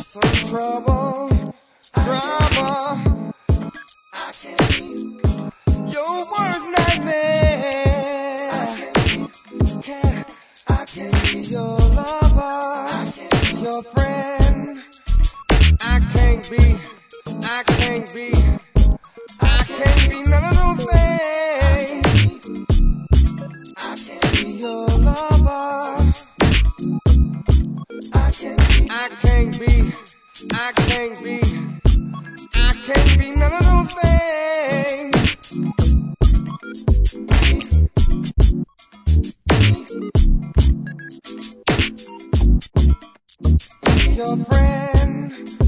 some trouble, drama. I can't be Your worst nightmare. I can't be your lover, your friend. I can't be none of those things. I can't be Your lover. I can't be I can't be none of those things. Your friend.